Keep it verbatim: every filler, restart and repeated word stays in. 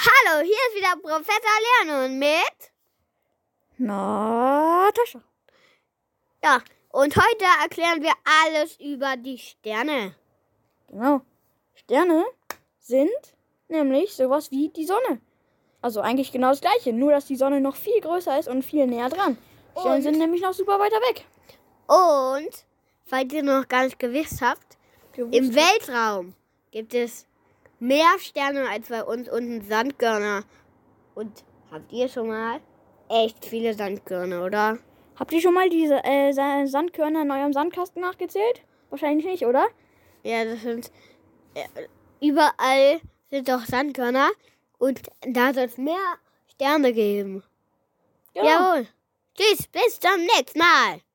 Hallo, hier ist wieder Professor Leon mit Natascha. Ja, und heute erklären wir alles über die Sterne. Genau. Sterne sind nämlich sowas wie die Sonne. Also eigentlich genau das Gleiche, nur dass die Sonne noch viel größer ist und viel näher dran. Sterne Und? sind nämlich noch super weiter weg. Und, falls ihr noch gar nicht gewusst habt, Gewusst im habt. Weltraum gibt es mehr Sterne als bei uns unten Sandkörner. Und habt ihr schon mal echt viele Sandkörner, oder? Habt ihr schon mal diese äh, Sa- Sandkörner in eurem Sandkasten nachgezählt? Wahrscheinlich nicht, oder? Ja, das sind äh, überall sind doch Sandkörner und da soll es mehr Sterne geben. Genau. Jawohl. Tschüss, bis zum nächsten Mal.